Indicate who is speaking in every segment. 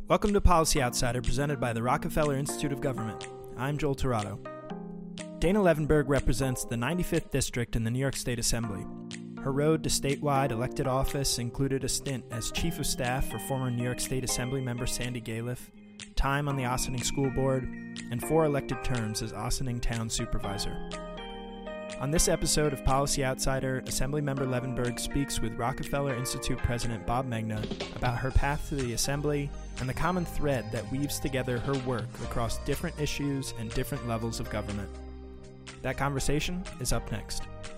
Speaker 1: Welcome to Policy Outsider, presented by the Rockefeller Institute of Government. I'm Joel Torado. Dana Levenberg represents the 95th District in the New York State Assembly. Her road to statewide elected office included a stint as Chief of Staff for former New York State Assembly member Sandy Galiff, time on the Ossining School Board, and 4 elected terms as Ossining Town Supervisor. On this episode of Policy Outsider, Assemblymember Levenberg speaks with Rockefeller Institute President Bob Megna about her path to the Assembly and the common thread that weaves together her work across different issues and different levels of government. That conversation is up next.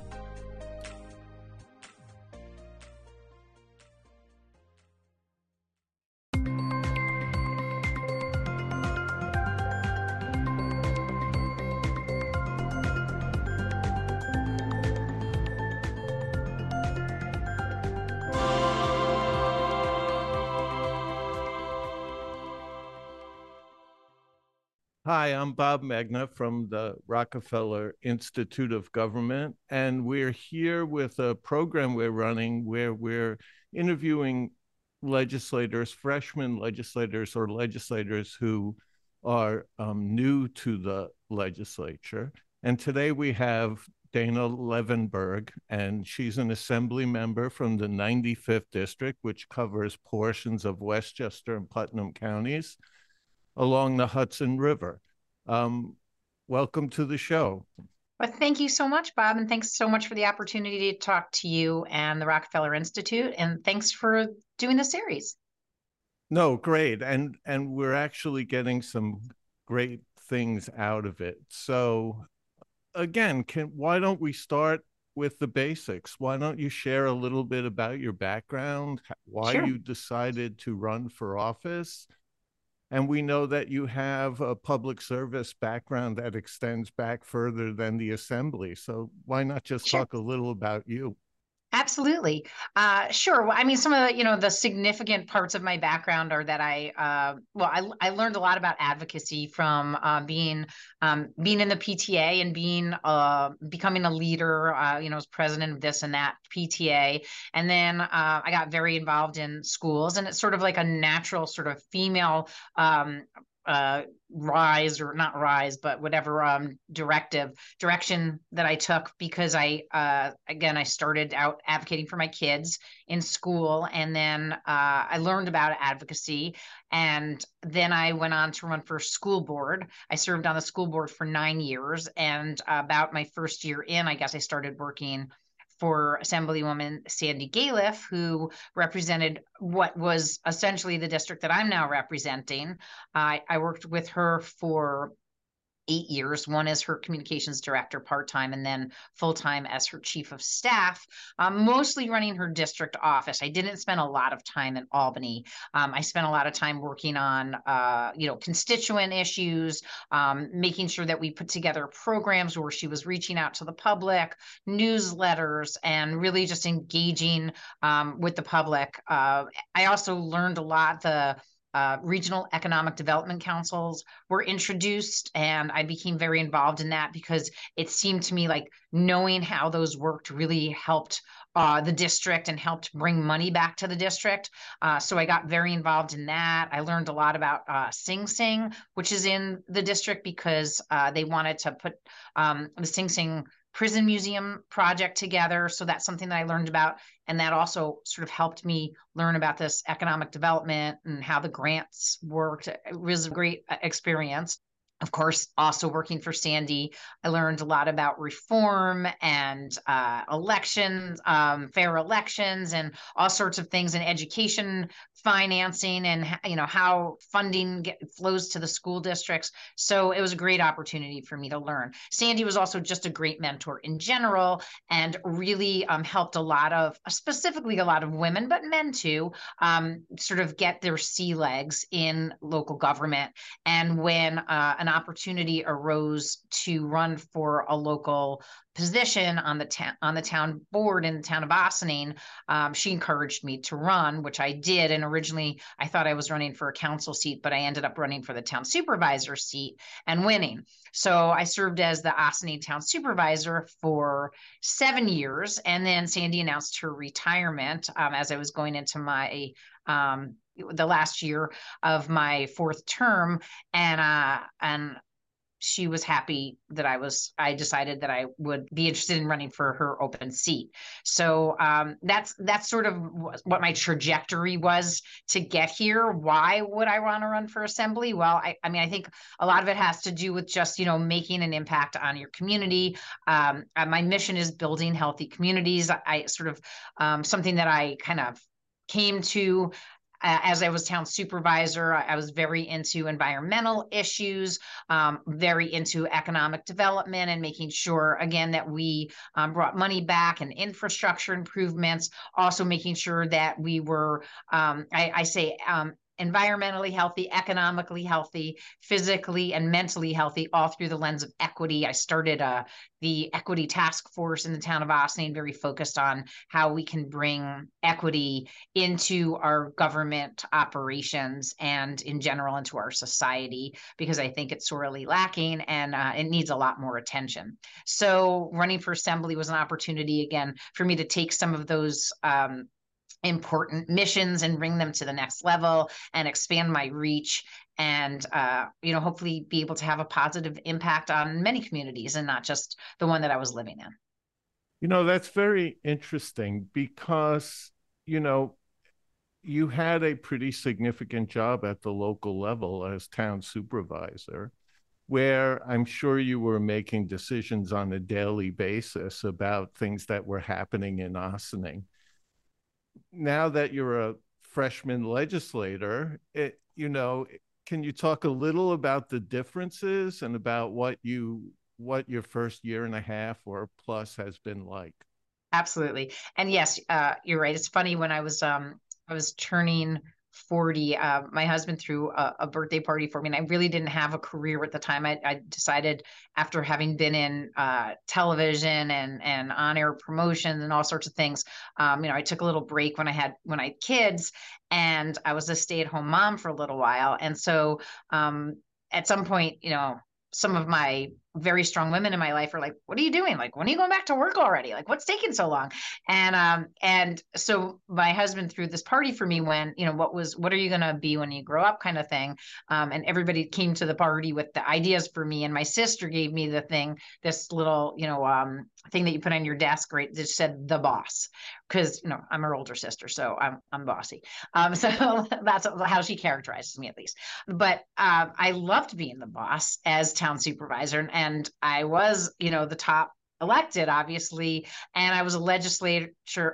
Speaker 2: Hi, I'm Bob Megna from the Rockefeller Institute of Government, and we're here with a program we're running where we're interviewing legislators, freshman legislators or legislators who are new to the legislature. And today we have Dana Levenberg, and she's an assembly member from the 95th District, which covers portions of Westchester and Putnam counties along the Hudson River. Welcome to the show.
Speaker 3: Well, thank you so much, Bob, and thanks so much for the opportunity to talk to you and the Rockefeller Institute, and thanks for doing the series.
Speaker 2: No, great, and we're actually getting some great things out of it. So, again, why don't we start with the basics? Why don't you share a little bit about your background, why
Speaker 3: Sure.
Speaker 2: you decided to run for office? And we know that you have a public service background that extends back further than the assembly. So why not just
Speaker 3: Sure.
Speaker 2: talk a little about you?
Speaker 3: Absolutely. Sure. Well, I mean, some of the significant parts of my background are that I learned a lot about advocacy from being in the PTA and becoming a leader, as president of this and that PTA. And then I got very involved in schools, and it's sort of like a natural sort of female rise, or not rise, but whatever direction that I took, because I started out advocating for my kids in school, and then I learned about advocacy, and then I went on to run for school board. I served on the school board for 9 years, and about my first year in, I guess I started working for Assemblywoman Sandy Galiff, who represented what was essentially the district that I'm now representing. I worked with her for 8 years, one as her communications director part-time, and then full-time as her chief of staff, mostly running her district office. I didn't spend a lot of time in Albany. I spent a lot of time working on, constituent issues, making sure that we put together programs where she was reaching out to the public, newsletters, and really just engaging with the public. I also learned a lot. The regional economic development councils were introduced, and I became very involved in that because it seemed to me like knowing how those worked really helped the district and helped bring money back to the district. So I got very involved in that. I learned a lot about Sing Sing, which is in the district, because they wanted to put the Sing Sing Prison Museum project together. So that's something that I learned about. And that also sort of helped me learn about this economic development and how the grants worked. It was a great experience. Of course, also working for Sandy, I learned a lot about reform and elections, fair elections, and all sorts of things in education, financing, and how funding flows to the school districts. So it was a great opportunity for me to learn. Sandy was also just a great mentor in general, and really helped specifically a lot of women, but men too, sort of get their sea legs in local government. And when an opportunity arose to run for a local position on the town board in the town of Ossining, she encouraged me to run, which I did. And originally I thought I was running for a council seat, but I ended up running for the town supervisor seat and winning. So I served as the Ossining town supervisor for 7 years. And then Sandy announced her retirement as I was going into my the last year of my fourth term, and she was happy that I decided that I would be interested in running for her open seat. So that's sort of what my trajectory was to get here. Why would I want to run for assembly? Well, I mean, I think a lot of it has to do with just, making an impact on your community. My mission is building healthy communities. I sort of, something that I kind of came to as I was town supervisor. I was very into environmental issues, very into economic development, and making sure, again, that we brought money back and infrastructure improvements, also making sure that we were, I say, environmentally healthy, economically healthy, physically and mentally healthy, all through the lens of equity. I started the equity task force in the town of Ossining, very focused on how we can bring equity into our government operations and in general into our society, because I think it's sorely lacking and it needs a lot more attention. So running for assembly was an opportunity, again, for me to take some of those important missions and bring them to the next level and expand my reach, and hopefully be able to have a positive impact on many communities and not just the one that I was living in.
Speaker 2: That's very interesting because you had a pretty significant job at the local level as town supervisor, where I'm sure you were making decisions on a daily basis about things that were happening in Ossining. Now that you're a freshman legislator, can you talk a little about the differences and about what your first year and a half or plus has been like?
Speaker 3: Absolutely. And yes, you're right. It's funny, when I was turning 40, my husband threw a birthday party for me, and I really didn't have a career at the time. I decided, after having been in television and on-air promotions and all sorts of things, I took a little break when I had kids, and I was a stay-at-home mom for a little while. And so at some point, some of my very strong women in my life are like, what are you doing? Like, when are you going back to work already? Like, what's taking so long? And so my husband threw this party for me when, what are you going to be when you grow up, kind of thing. And everybody came to the party with the ideas for me. And my sister gave me this little, thing that you put on your desk, right? That said "the boss," because, I'm her older sister, so I'm bossy. So that's how she characterizes me, at least. But I loved being the boss as town supervisor, and I was, the top elected, obviously, and I was a legislator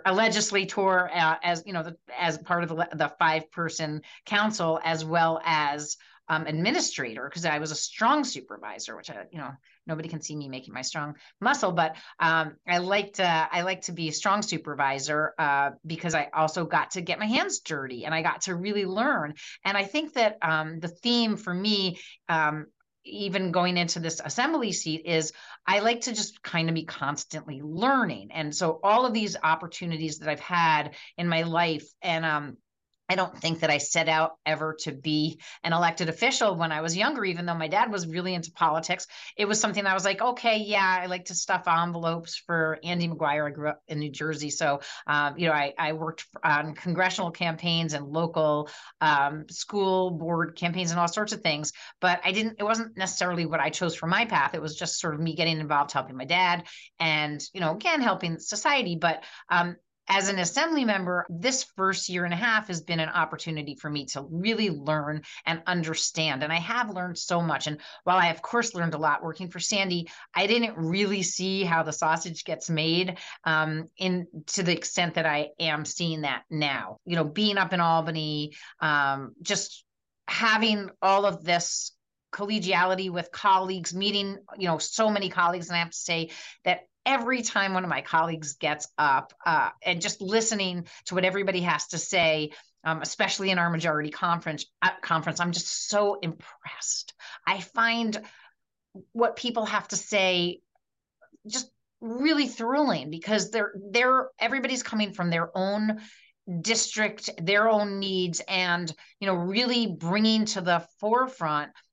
Speaker 3: as as part of the 5-person council, as well as administrator, because I was a strong supervisor, which nobody can see me making my strong muscle, but I like to be a strong supervisor because I also got to get my hands dirty and I got to really learn. And I think that the theme for me, even going into this assembly seat, is I like to just kind of be constantly learning. And so all of these opportunities that I've had in my life, and I don't think that I set out ever to be an elected official when I was younger, even though my dad was really into politics. It was something I was like, okay, yeah, I like to stuff envelopes for Andy McGuire. I grew up in New Jersey. So, I worked on congressional campaigns and local school board campaigns and all sorts of things. But it wasn't necessarily what I chose for my path. It was just sort of me getting involved, helping my dad and, again, helping society. But as an assembly member, this first year and a half has been an opportunity for me to really learn and understand. And I have learned so much. And while I, of course, learned a lot working for Sandy, I didn't really see how the sausage gets made to the extent that I am seeing that now. Being up in Albany, just having all of this collegiality with colleagues, meeting, so many colleagues. And I have to say that every time one of my colleagues gets up and just listening to what everybody has to say, especially in our majority conference, I'm just so impressed. I find what people have to say just really thrilling, because everybody's coming from their own district, their own needs, and really bringing to the forefront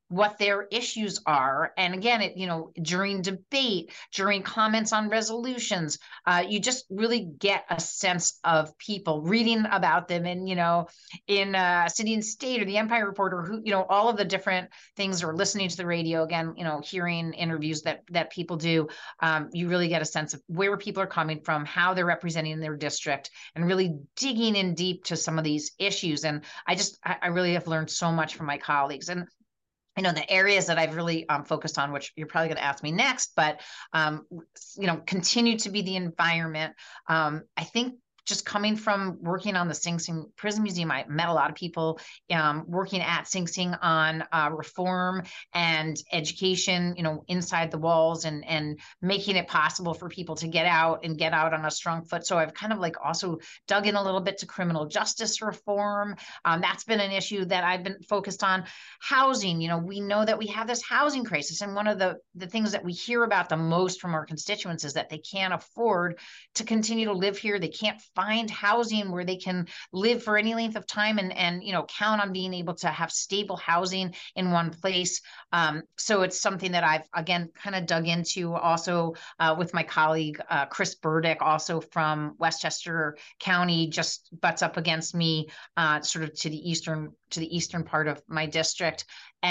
Speaker 3: what their issues are. And again, during debate, during comments on resolutions, you just really get a sense of people, reading about them in City and State or the Empire Report, or all of the different things, or listening to the radio, again, hearing interviews that people do. You really get a sense of where people are coming from, how they're representing their district, and really digging in deep to some of these issues. And I really have learned so much from my colleagues. And the areas that I've really focused on, which you're probably going to ask me next, but continue to be the environment. I think just coming from working on the Sing Sing Prison Museum, I met a lot of people working at Sing Sing on reform and education, inside the walls, and making it possible for people to get out on a strong foot. So I've kind of also dug in a little bit to criminal justice reform. That's been an issue that I've been focused on. Housing, we know that we have this housing crisis. And one of the things that we hear about the most from our constituents is that they can't afford to continue to live here. They can't find housing where they can live for any length of time and count on being able to have stable housing in one place. So it's something that I've, again, kind of dug into also with my colleague, Chris Burdick, also from Westchester County, just butts up against me, sort of to the eastern part of my district.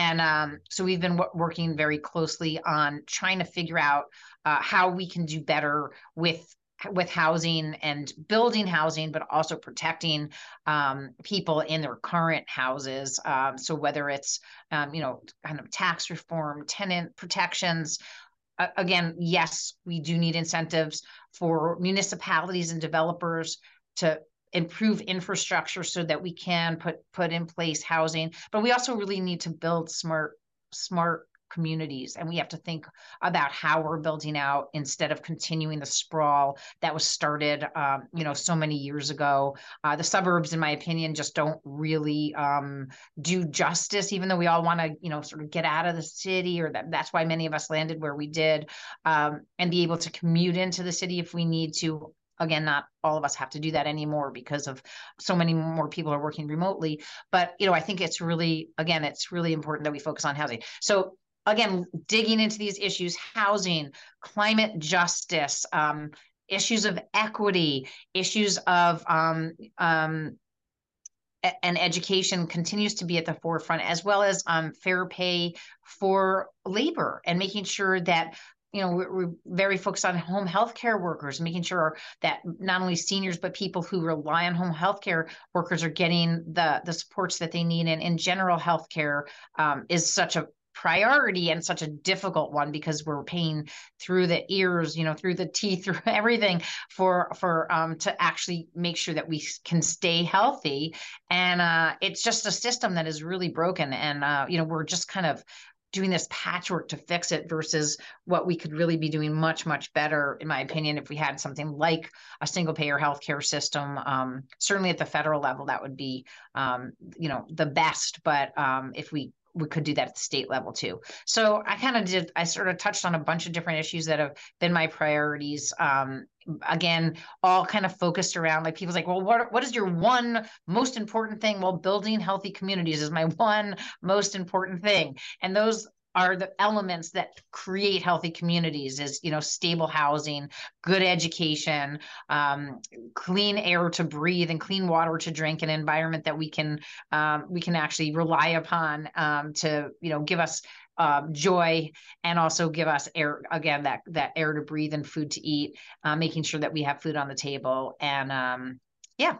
Speaker 3: And so we've been working very closely on trying to figure out how we can do better with housing and building housing, but also protecting people in their current houses. So whether it's, kind of tax reform, tenant protections, again, yes, we do need incentives for municipalities and developers to improve infrastructure so that we can put in place housing, but we also really need to build smart communities, and we have to think about how we're building out instead of continuing the sprawl that was started so many years ago. The suburbs, in my opinion, just don't really do justice, even though we all want to sort of get out of the city, or that's why many of us landed where we did, and be able to commute into the city if we need to. Again, not all of us have to do that anymore because of so many more people are working remotely. But, I think it's really important that we focus on housing. So again, digging into these issues: housing, climate justice, issues of equity, issues of and education continues to be at the forefront, as well as fair pay for labor, and making sure that we're very focused on home healthcare workers, making sure that not only seniors, but people who rely on home healthcare workers are getting the supports that they need. And in general, healthcare is such a priority and such a difficult one, because we're paying through the ears, through the teeth, through everything for to actually make sure that we can stay healthy. And it's just a system that is really broken. And we're just kind of doing this patchwork to fix it, versus what we could really be doing much, much better, in my opinion, if we had something like a single payer healthcare system. Certainly at the federal level, that would be, the best. But if we could do that at the state level too. So I sort of touched on a bunch of different issues that have been my priorities. Again, all kind of focused around, like, people's like, well, what is your one most important thing? Well, building healthy communities is my one most important thing. And those are the elements that create healthy communities: is, stable housing, good education, clean air to breathe, and clean water to drink, an environment that we can actually rely upon to, give us joy, and also give us air, again, that air to breathe and food to eat, making sure that we have food on the table. And yeah.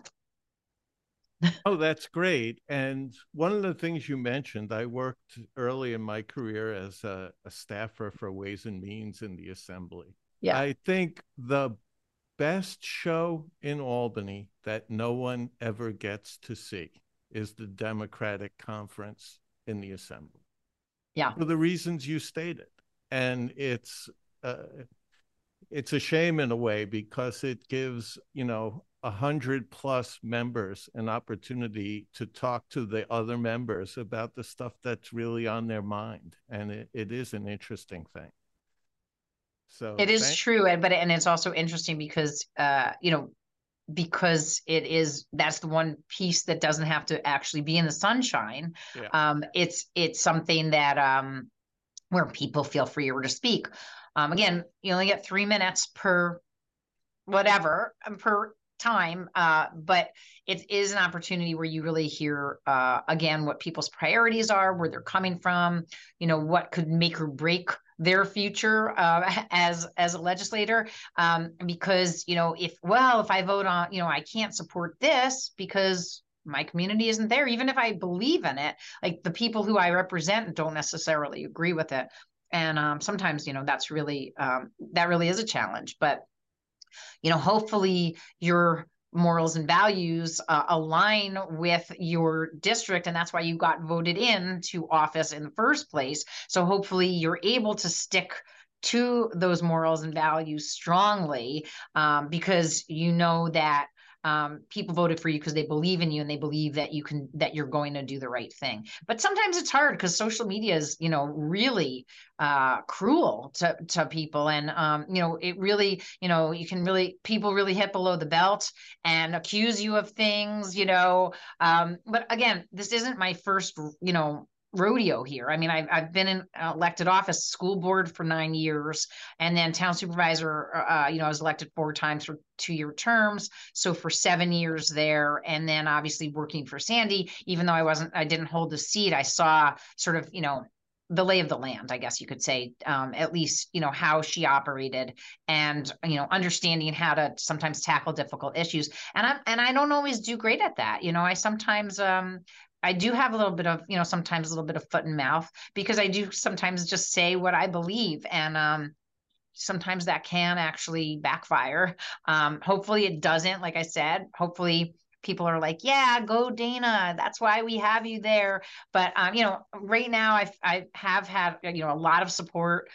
Speaker 2: Oh, that's great. And one of the things you mentioned, I worked early in my career as a staffer for Ways and Means in the Assembly.
Speaker 3: Yeah.
Speaker 2: I think the best show in Albany that no one ever gets to see is the Democratic Conference in the Assembly.
Speaker 3: Yeah.
Speaker 2: For the reasons you stated. And it's a shame in a way, because it gives, 100+ members an opportunity to talk to the other members about the stuff that's really on their mind. And it is an interesting thing. So
Speaker 3: it is true. And it's also interesting because, because that's the one piece that doesn't have to actually be in the sunshine.
Speaker 2: Yeah.
Speaker 3: It's something that where people feel freer to speak. Again, you only get 3 minutes per whatever per time, but it is an opportunity where you really hear again what people's priorities are, where they're coming from, what could make or break their future as a legislator, because if I vote on, I can't support this because my community isn't there, even if I believe in it, like the people who I represent don't necessarily agree with it. And sometimes that really is a challenge. But hopefully your morals and values align with your district, and that's why you got voted into office in the first place. So hopefully you're able to stick to those morals and values strongly, because that people voted for you because they believe in you and they believe that you're going to do the right thing. But sometimes it's hard because social media is, really cruel to people. And, it really, people really hit below the belt and accuse you of things, but again, this isn't my first, rodeo here. I mean, I've been in elected office, school board for 9 years, and then town supervisor. I was elected 4 times for 2-year terms, so for 7 years there, and then obviously working for Sandy. Even though I didn't hold the seat, I saw sort of the lay of the land, I guess you could say, at least how she operated, and understanding how to sometimes tackle difficult issues. And I don't always do great at that. I sometimes I do have a little bit of, sometimes a little bit of foot and mouth, because I do sometimes just say what I believe. And sometimes that can actually backfire. Hopefully it doesn't. Like I said, hopefully people are like, yeah, go Dana. That's why we have you there. But, right now I have had, a lot of support.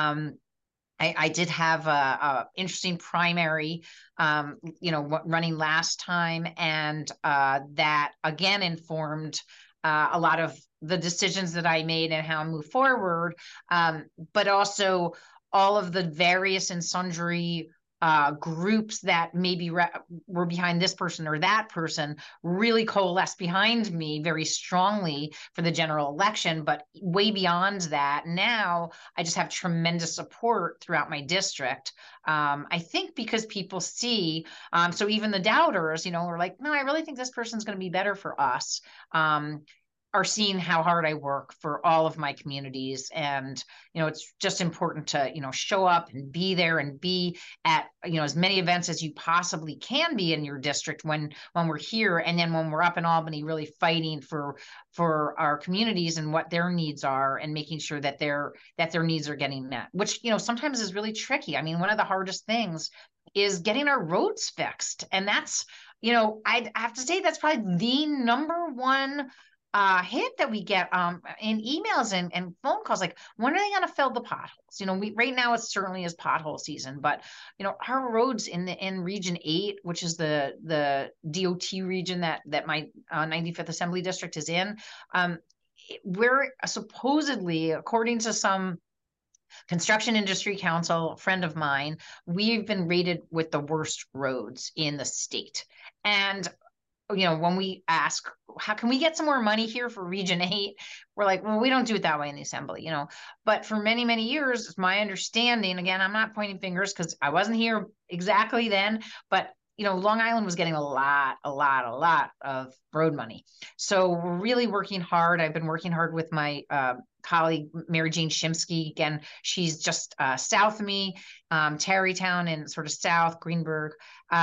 Speaker 3: I did have a interesting primary, running last time, and that again informed a lot of the decisions that I made and how I move forward, but also all of the various and sundry groups that maybe were behind this person or that person really coalesced behind me very strongly for the general election. But way beyond that, now I just have tremendous support throughout my district. I think because people see, so even the doubters, are like, no, I really think this person's going to be better for us. Are seeing how hard I work for all of my communities. And, it's just important to, show up and be there and be at, as many events as you possibly can be in your district when we're here. And then when we're up in Albany, really fighting for our communities and what their needs are, and making sure that their needs are getting met, which, sometimes is really tricky. I mean, one of the hardest things is getting our roads fixed. And that's, I have to say, that's probably the number one hit that we get in emails and phone calls. Like, when are they going to fill the potholes? We right now it certainly is pothole season, but our roads in Region 8, which is the DOT region that my 95th Assembly District is in, we're supposedly, according to some construction industry council friend of mine, we've been rated with the worst roads in the state. And when we ask, how can we get some more money here for Region 8? We're like, well, we don't do it that way in the Assembly, But for many, many years, it's my understanding, again, I'm not pointing fingers because I wasn't here exactly then, but Long Island was getting a lot of road money. So we're really working hard. I've been working hard with my colleague, Mary Jane Shimsky. Again, she's just south of me, Tarrytown and sort of south, Greenberg,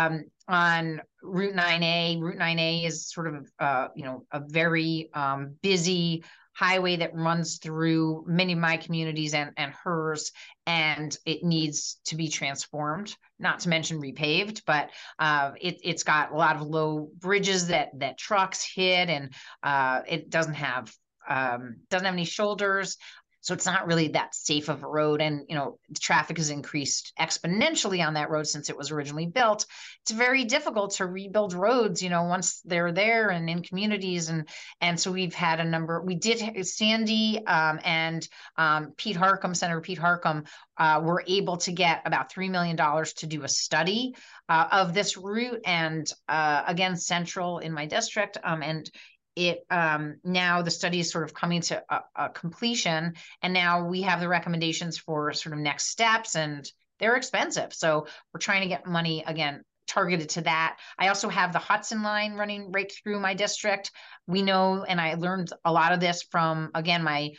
Speaker 3: on Route 9A. Route 9A is sort of, a very busy highway that runs through many of my communities and hers, and it needs to be transformed, not to mention repaved. But it's got a lot of low bridges that trucks hit, and it doesn't have any shoulders. So it's not really that safe of a road. And, the traffic has increased exponentially on that road since it was originally built. It's very difficult to rebuild roads, once they're there and in communities. And so we've had we did Sandy and Senator Pete Harcum were able to get about $3 million to do a study of this route. And again, central in my district. And it now the study is sort of coming to a completion, and now we have the recommendations for sort of next steps, and they're expensive. So we're trying to get money again targeted to that. I also have the Hudson line running right through my district. We know, and I learned a lot of this from, again, my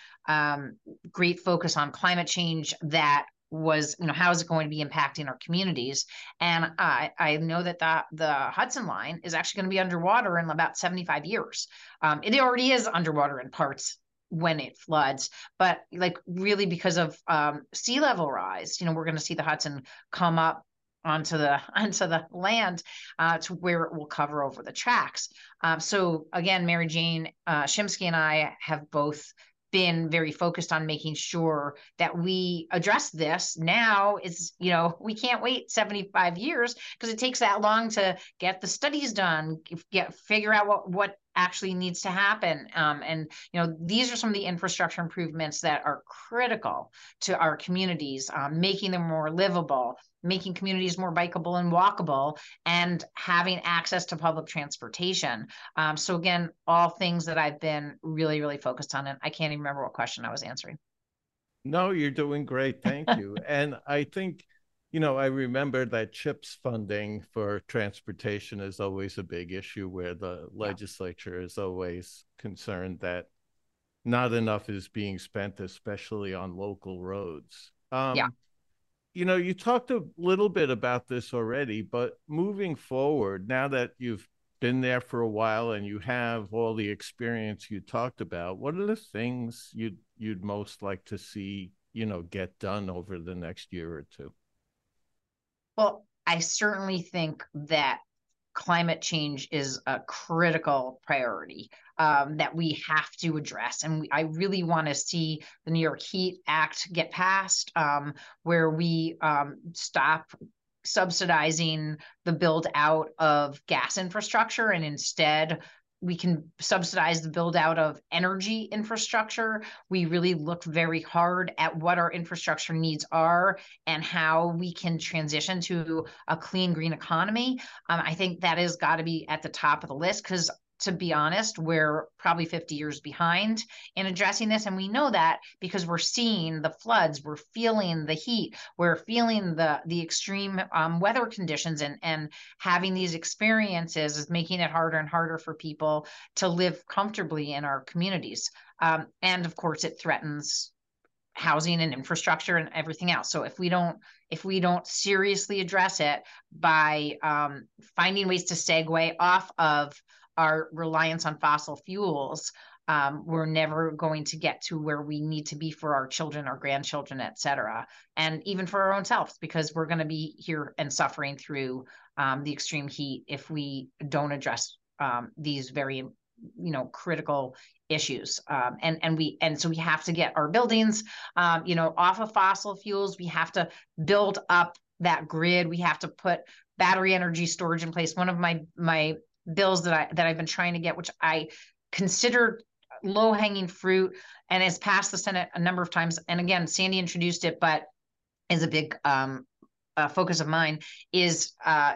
Speaker 3: great focus on climate change, that was, how is it going to be impacting our communities? And I know that the Hudson line is actually going to be underwater in about 75 years. It already is underwater in parts when it floods, but really because of sea level rise, we're going to see the Hudson come up onto the land to where it will cover over the tracks. So again, Mary Jane Shimsky and I have both been very focused on making sure that we address this now. Is, we can't wait 75 years because it takes that long to get the studies done, figure out what actually needs to happen. And these are some of the infrastructure improvements that are critical to our communities, making them more livable, making communities more bikeable and walkable, and having access to public transportation. So again, all things that I've been really, really focused on. And I can't even remember what question I was answering.
Speaker 2: No, you're doing great. Thank you. And I think, I remember that CHIPS funding for transportation is always a big issue, where the legislature is always concerned that not enough is being spent, especially on local roads. You talked a little bit about this already, but moving forward, now that you've been there for a while and you have all the experience you talked about, what are the things you'd most like to see, get done over the next year or two?
Speaker 3: Well, I certainly think that climate change is a critical priority that we have to address. And I really want to see the New York Heat Act get passed, where we stop subsidizing the build out of gas infrastructure, and instead we can subsidize the build out of energy infrastructure. We really look very hard at what our infrastructure needs are and how we can transition to a clean, green economy. I think that has got to be at the top of the list, because to be honest, we're probably 50 years behind in addressing this. And we know that because we're seeing the floods, we're feeling the heat, we're feeling the extreme weather conditions, and having these experiences is making it harder and harder for people to live comfortably in our communities. And of course, it threatens housing and infrastructure and everything else. So if we don't seriously address it by finding ways to segue off of our reliance on fossil fuels, we're never going to get to where we need to be for our children, our grandchildren, et cetera. And even for our own selves, because we're going to be here and suffering through the extreme heat if we don't address these very, critical issues. And so we have to get our buildings, off of fossil fuels. We have to build up that grid. We have to put battery energy storage in place. One of my bills that I've been trying to get, which I consider low-hanging fruit and has passed the Senate a number of times. And again, Sandy introduced it, but is a big focus of mine, is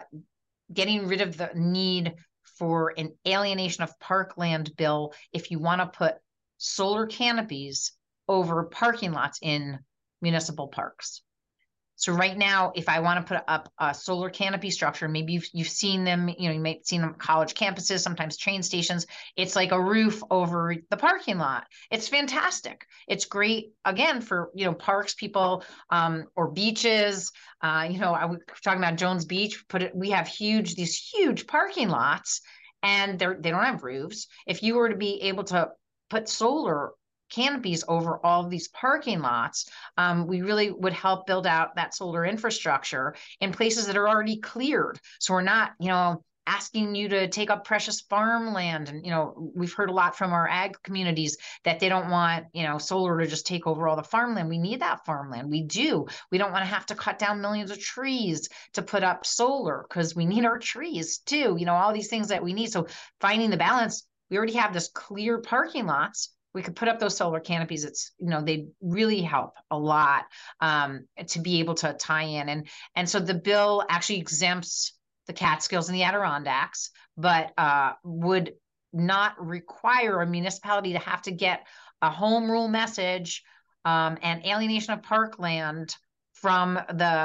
Speaker 3: getting rid of the need for an alienation of parkland bill if you want to put solar canopies over parking lots in municipal parks. So right now, if I want to put up a solar canopy structure, maybe you've seen them, you may have seen them at college campuses, sometimes train stations. It's like a roof over the parking lot. It's fantastic. It's great, again, for, parks, people, or beaches. I was talking about Jones Beach. We have these huge parking lots, and they don't have roofs. If you were to be able to put solar canopies over all of these parking lots, we really would help build out that solar infrastructure in places that are already cleared. So we're not, asking you to take up precious farmland. And, we've heard a lot from our ag communities that they don't want, solar to just take over all the farmland. We need that farmland. We do. We don't want to have to cut down millions of trees to put up solar, because we need our trees too, all these things that we need. So finding the balance, we already have this clear parking lots. We could put up those solar canopies. It's, they really help a lot to be able to tie in. And so the bill actually exempts the Catskills and the Adirondacks, but would not require a municipality to have to get a home rule message and alienation of parkland from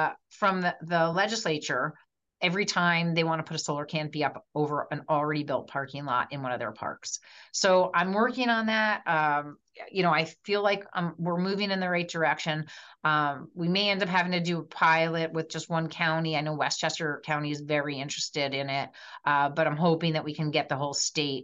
Speaker 3: the legislature every time they want to put a solar canopy up over an already built parking lot in one of their parks. So I'm working on that. I feel like we're moving in the right direction. We may end up having to do a pilot with just one county. I know Westchester County is very interested in it, but I'm hoping that we can get the whole state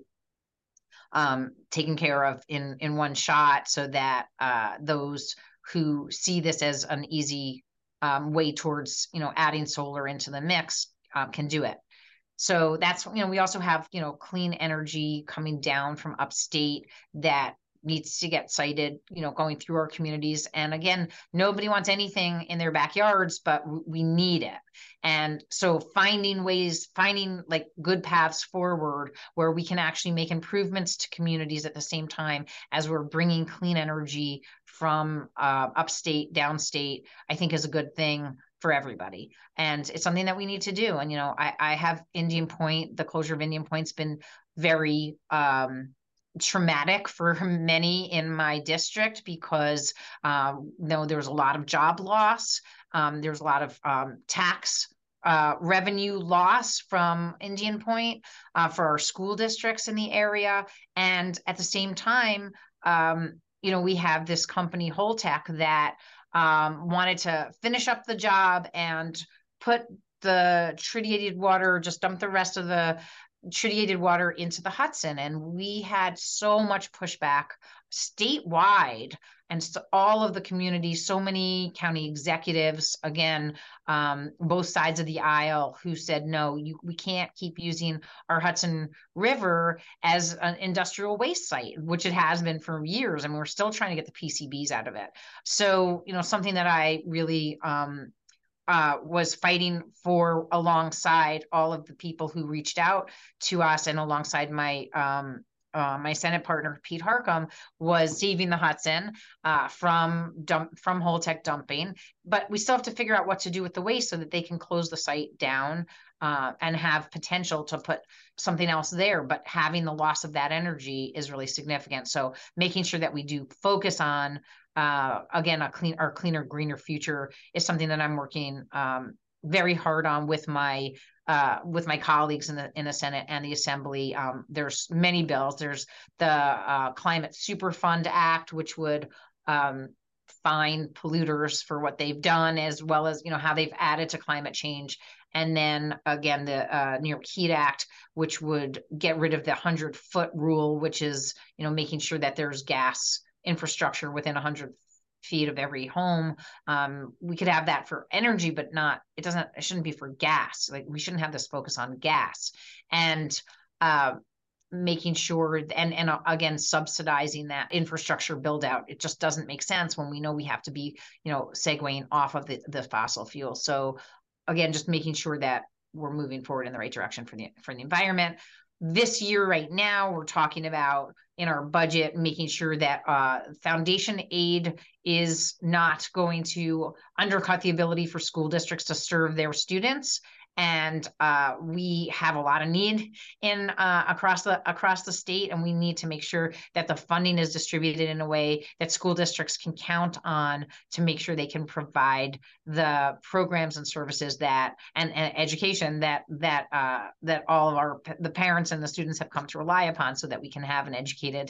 Speaker 3: taken care of in one shot, so that those who see this as an easy way towards, adding solar into the mix can do it. So that's, we also have, clean energy coming down from upstate that needs to get sited, going through our communities. And again, nobody wants anything in their backyards, but we need it. And so finding like good paths forward where we can actually make improvements to communities at the same time as we're bringing clean energy from upstate, downstate, I think is a good thing for everybody. And it's something that we need to do. And, I have Indian Point, the closure of Indian Point's been very traumatic for many in my district, because there was a lot of job loss. There's a lot of tax revenue loss from Indian Point for our school districts in the area. And at the same time, we have this company, Holtec, that wanted to finish up the job and put the tritiated water, just dump the rest of the tritiated water into the Hudson. And we had so much pushback statewide, and so all of the communities, so many county executives, again, both sides of the aisle, who said, no, we can't keep using our Hudson River as an industrial waste site, which it has been for years. And we're still trying to get the PCBs out of it. So, something that I really was fighting for alongside all of the people who reached out to us, and alongside my my Senate partner, Pete Harcum, was saving the Hudson from Holtec dumping. But we still have to figure out what to do with the waste so that they can close the site down and have potential to put something else there. But having the loss of that energy is really significant. So making sure that we do focus on again, our cleaner, greener future is something that I'm working very hard on with my colleagues in the Senate and the Assembly. There's many bills. There's the Climate Superfund Act, which would fine polluters for what they've done, as well as how they've added to climate change. And then again, the New York Heat Act, which would get rid of the 100-foot rule, which is making sure that there's gas infrastructure within 100 feet of every home. We could have that for energy, but it shouldn't be for gas. Like, we shouldn't have this focus on gas. And making sure and again, subsidizing that infrastructure build out. It just doesn't make sense when we know we have to be, segueing off of the fossil fuel. So again, just making sure that we're moving forward in the right direction for the environment. This year, right now, we're talking about in our budget, making sure that foundation aid is not going to undercut the ability for school districts to serve their students. And we have a lot of need in across the state, and we need to make sure that the funding is distributed in a way that school districts can count on to make sure they can provide the programs and services and education that all of the parents and the students have come to rely upon, so that we can have an educated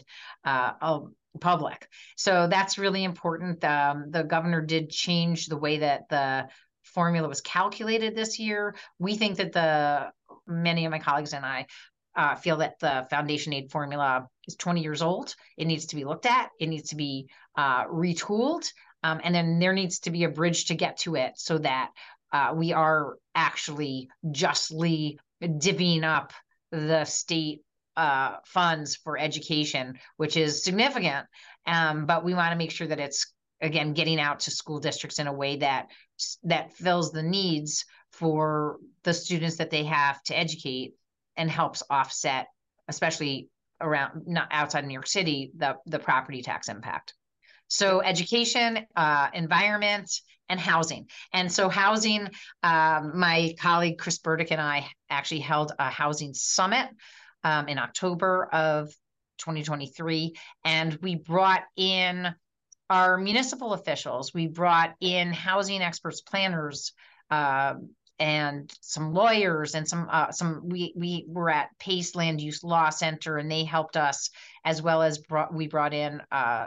Speaker 3: public. So that's really important. The governor did change the way that the formula was calculated this year. We think that many of my colleagues and I feel that the foundation aid formula is 20 years old. It needs to be looked at. It needs to be retooled. And then there needs to be a bridge to get to it, so that we are actually justly divvying up the state funds for education, which is significant. But we want to make sure that it's, again, getting out to school districts in a way that fills the needs for the students that they have to educate and helps offset, especially around, not outside of New York City, the property tax impact. So education, environment, and housing. And so housing, my colleague Chris Burdick and I actually held a housing summit in October of 2023, and we brought in our municipal officials. We brought in housing experts, planners, and some lawyers, and we were at Pace Land Use Law Center, and they helped us, as well as we brought in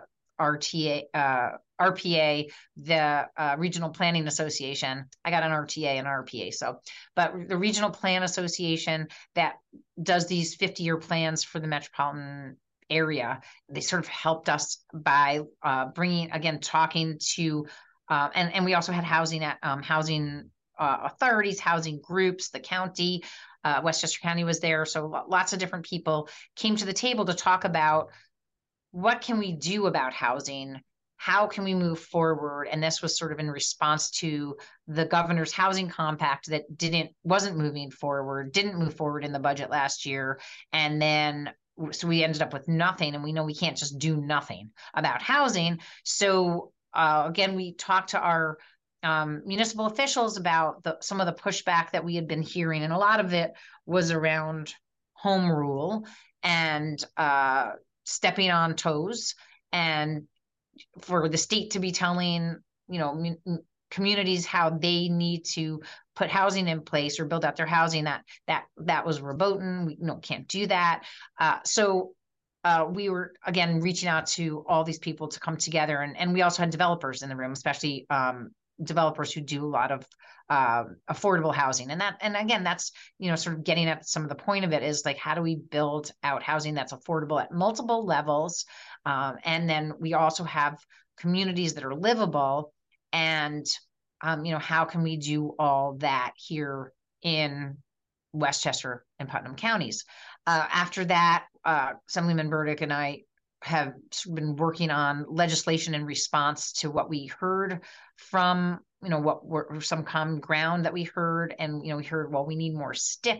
Speaker 3: RPA, the Regional Planning Association. I got an RTA and RPA. But the Regional Plan Association that does these 50-year plans for the metropolitan area, they sort of helped us by talking to, and we also had housing authorities, housing groups, the county, Westchester County was there. So lots of different people came to the table to talk about what can we do about housing? How can we move forward? And this was sort of in response to the governor's housing compact that didn't move forward in the budget last year. And then, so we ended up with nothing, and we know we can't just do nothing about housing. So again, we talked to our municipal officials about some of the pushback that we had been hearing. And a lot of it was around home rule and stepping on toes, and for the state to be telling, communities how they need to put housing in place or build out their housing, that was verboten. We can't do that. So we were, again, reaching out to all these people to come together. And we also had developers in the room, especially developers who do a lot of affordable housing. And again, that's, sort of getting at some of the point of it is like, how do we build out housing that's affordable at multiple levels? And then we also have communities that are livable, and, how can we do all that here in Westchester and Putnam counties? After that, Assemblyman Burdick and I have been working on legislation in response to what we heard from, what were some common ground that we heard. And, we heard, well, we need more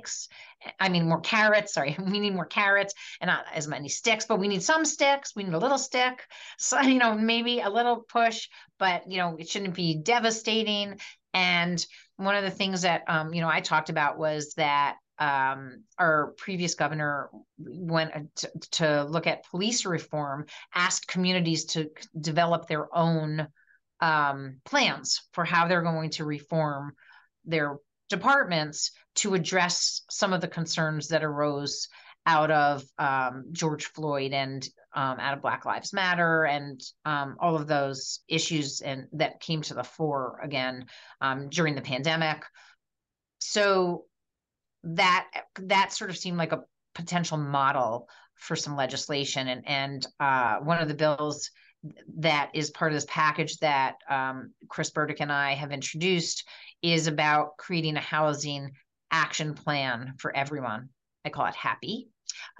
Speaker 3: more carrots. Sorry, we need more carrots and not as many sticks, but we need some sticks. We need a little stick. So, maybe a little push, but, it shouldn't be devastating. And one of the things that, I talked about was that our previous governor went to look at police reform, asked communities to develop their own plans for how they're going to reform their departments to address some of the concerns that arose out of George Floyd and out of Black Lives Matter and all of those issues and that came to the fore again during the pandemic. So that sort of seemed like a potential model for some legislation. And one of the bills that is part of this package that Chris Burdick and I have introduced is about creating a housing action plan for everyone. I call it HAPPY.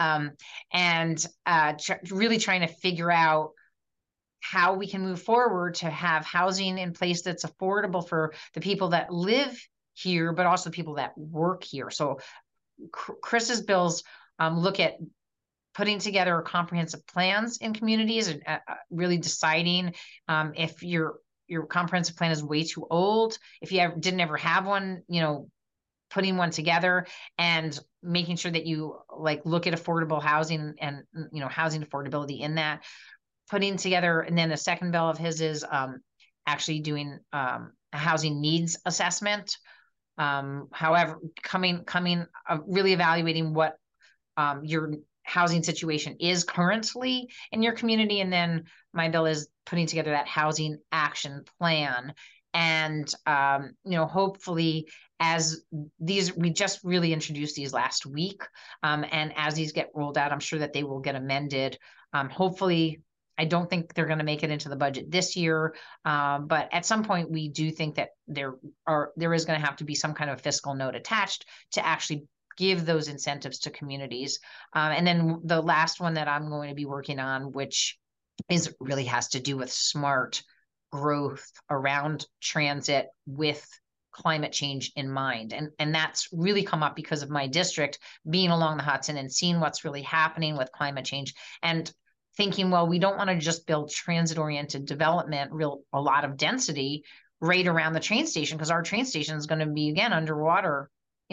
Speaker 3: Really trying to figure out how we can move forward to have housing in place that's affordable for the people that live here, but also the people that work here. So Chris's bills look at putting together comprehensive plans in communities and really deciding if your comprehensive plan is way too old, if you didn't ever have one, putting one together and making sure that you look at affordable housing and, housing affordability in that, putting together. And then the second bill of his is actually doing a housing needs assessment. However, really evaluating what your housing situation is currently in your community. And then my bill is putting together that housing action plan. And, hopefully as we just really introduced these last week. And as these get rolled out, I'm sure that they will get amended. Hopefully, I don't think they're going to make it into the budget this year. But at some point, we do think that there is going to have to be some kind of fiscal note attached to actually give those incentives to communities. And then the last one that I'm going to be working on, which is really has to do with smart growth around transit with climate change in mind. And that's really come up because of my district being along the Hudson and seeing what's really happening with climate change and thinking, well, we don't want to just build transit-oriented development, a lot of density right around the train station, because our train station is going to be again underwater,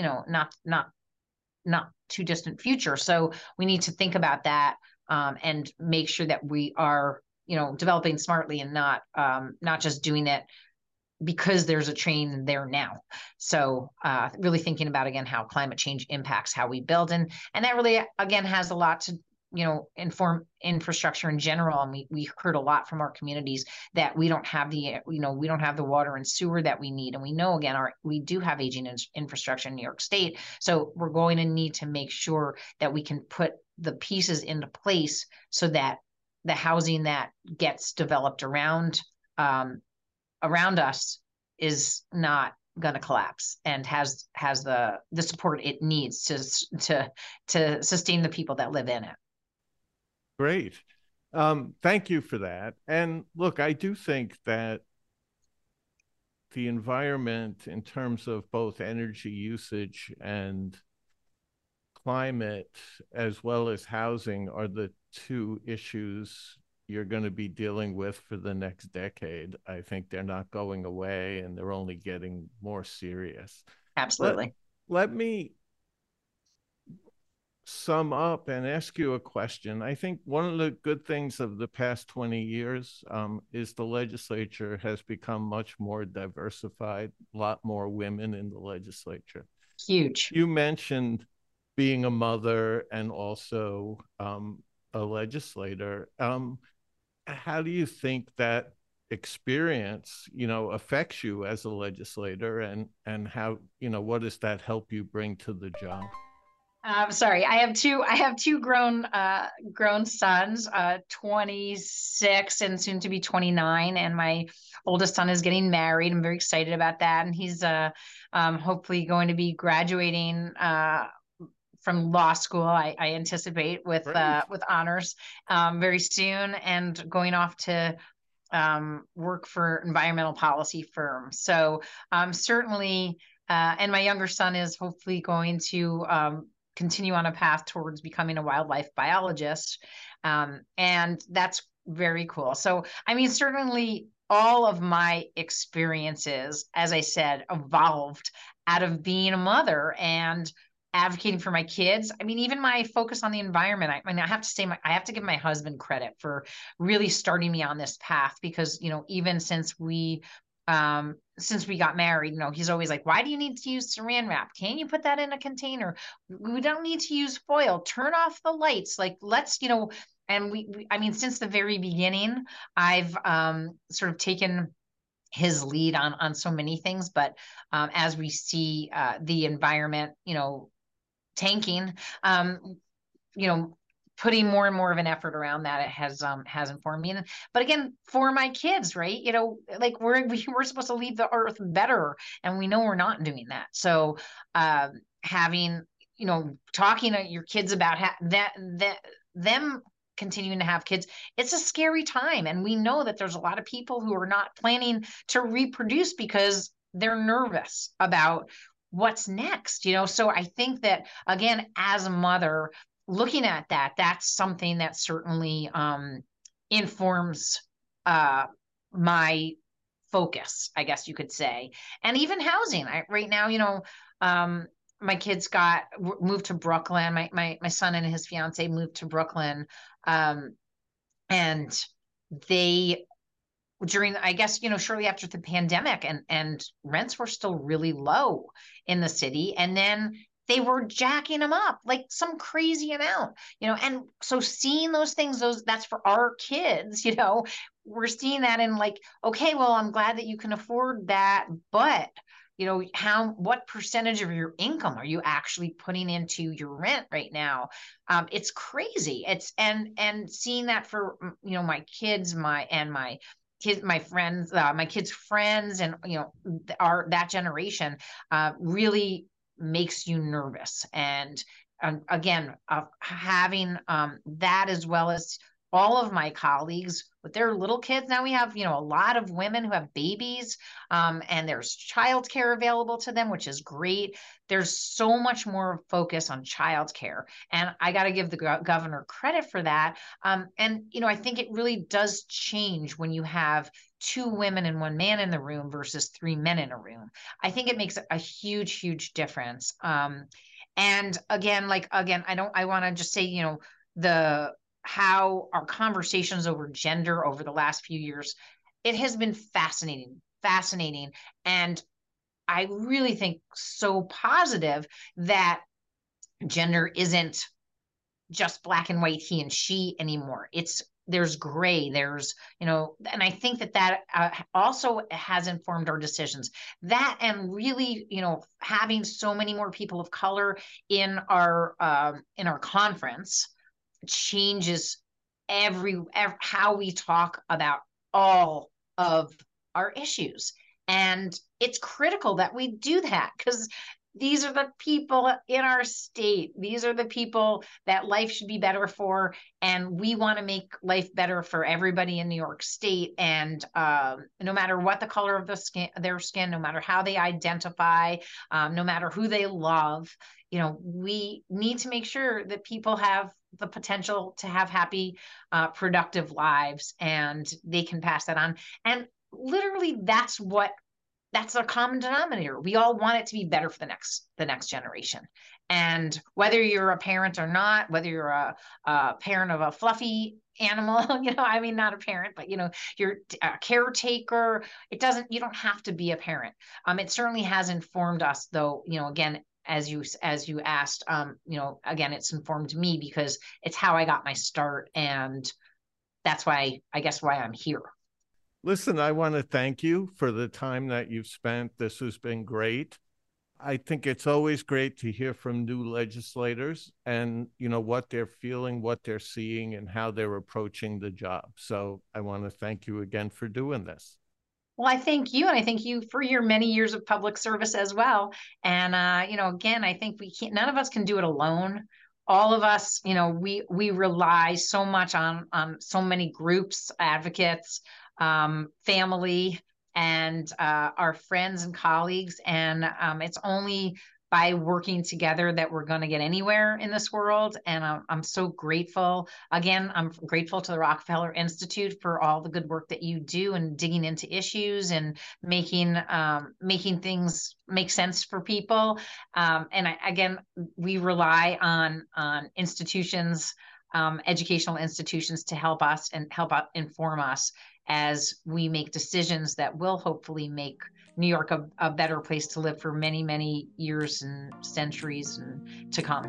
Speaker 3: not too distant future. So we need to think about that and make sure that we are, developing smartly and not just doing it because there's a train there now. So really thinking about, again, how climate change impacts how we build. And that really, again, has a lot to, inform infrastructure in general. And we heard a lot from our communities that we don't have the water and sewer that we need. And we know, again, we do have aging infrastructure in New York State. So we're going to need to make sure that we can put the pieces into place so that the housing that gets developed around us is not going to collapse and has the support it needs to sustain the people that live in it.
Speaker 2: Great. Thank you for that. And look, I do think that the environment in terms of both energy usage and climate, as well as housing, are the two issues you're going to be dealing with for the next decade. I think they're not going away and they're only getting more serious.
Speaker 3: Absolutely.
Speaker 2: Let me sum up and ask you a question. I think one of the good things of the past 20 years is the legislature has become much more diversified, a lot more women in the legislature.
Speaker 3: Huge.
Speaker 2: You mentioned being a mother and also a legislator. How do you think that experience, affects you as a legislator, and how, what does that help you bring to the job?
Speaker 3: Sorry, I have two grown sons, 26 and soon to be 29, and my oldest son is getting married. I'm very excited about that, and he's hopefully going to be graduating from law school. I anticipate with honors very soon, and going off to work for environmental policy firms. So certainly, and my younger son is hopefully going to continue on a path towards becoming a wildlife biologist. And that's very cool. So, I mean, certainly all of my experiences, as I said, evolved out of being a mother and advocating for my kids. I mean, even my focus on the environment. I mean, I have to say, I have to give my husband credit for really starting me on this path, because, even since we got married, he's always like, why do you need to use saran wrap? Can you put that in a container? We don't need to use foil. Turn off the lights. Like, let's, and I mean, since the very beginning, I've sort of taken his lead on so many things. But as we see the environment, tanking, putting more and more of an effort around that, it has informed me. But again, for my kids, right? Like we're supposed to leave the earth better, and we know we're not doing that. So having, talking to your kids about them continuing to have kids, it's a scary time. And we know that there's a lot of people who are not planning to reproduce because they're nervous about what's next, So I think that, again, as a mother, looking at that's something that certainly informs my focus, I guess you could say. And even housing. Right now, my kids moved to Brooklyn. My son and his fiance moved to Brooklyn. And they, during, I guess, shortly after the pandemic, and rents were still really low in the city. And then they were jacking them up like some crazy amount, and so seeing those things, that's for our kids, we're seeing that and like, okay, well, I'm glad that you can afford that, but what percentage of your income are you actually putting into your rent right now? It's crazy. And seeing that for, my kids, my friends, my kids' friends, and, that generation, really makes you nervous. And again, having that, as well as all of my colleagues with their little kids. Now we have, a lot of women who have babies, and there's childcare available to them, which is great. There's so much more focus on childcare, and I got to give the governor credit for that. And I think it really does change when you have 2 women and 1 man in the room versus 3 men in a room. I think it makes a huge, huge difference. And again, I want to just say, how our conversations over gender over the last few years, it has been fascinating. And I really think so positive that gender isn't just black and white, he and she anymore. There's gray, and I think that also has informed our decisions. That, and really, having so many more people of color in our conference changes how we talk about all of our issues. And it's critical that we do that, because these are the people in our state. These are the people that life should be better for. And we want to make life better for everybody in New York State. And no matter what the color of their skin, no matter how they identify, no matter who they love, we need to make sure that people have the potential to have happy, productive lives, and they can pass that on. And literally, that's a common denominator. We all want it to be better for the next generation. And whether you're a parent or not, whether you're a parent of a fluffy animal, not a parent, but you're a caretaker, you don't have to be a parent. It certainly has informed us, though, again, as you asked, again, it's informed me because it's how I got my start. And that's why I'm here.
Speaker 2: Listen, I want to thank you for the time that you've spent. This has been great. I think it's always great to hear from new legislators and, what they're feeling, what they're seeing, and how they're approaching the job. So I want to thank you again for doing this.
Speaker 3: Well, I thank you, and I thank you for your many years of public service as well. And, again, I think none of us can do it alone. All of us, we rely so much on so many groups, advocates, family, and our friends and colleagues. And it's only by working together that we're going to get anywhere in this world. And I'm so grateful. Again, I'm grateful to the Rockefeller Institute for all the good work that you do and digging into issues and making things make sense for people. And we rely on institutions, educational institutions, to help us and inform us as we make decisions that will hopefully make New York a better place to live for many, many years and centuries and to come.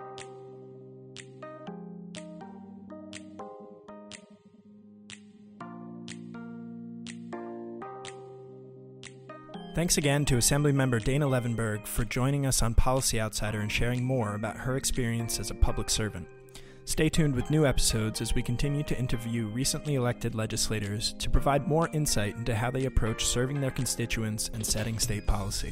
Speaker 1: Thanks again to Assemblymember Dana Levenberg for joining us on Policy Outsider and sharing more about her experience as a public servant. Stay tuned with new episodes as we continue to interview recently elected legislators to provide more insight into how they approach serving their constituents and setting state policy.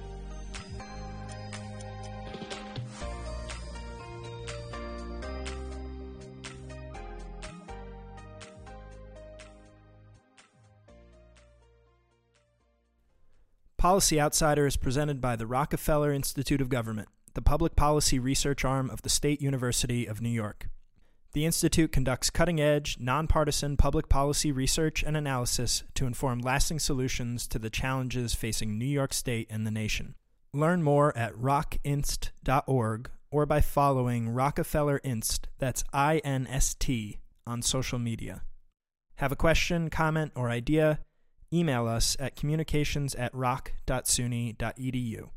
Speaker 1: Policy Outsider is presented by the Rockefeller Institute of Government, the public policy research arm of the State University of New York. The Institute conducts cutting-edge, nonpartisan public policy research and analysis to inform lasting solutions to the challenges facing New York State and the nation. Learn more at rockinst.org or by following Rockefeller Inst, that's INST, on social media. Have a question, comment, or idea? Email us at communications@rock.suny.edu.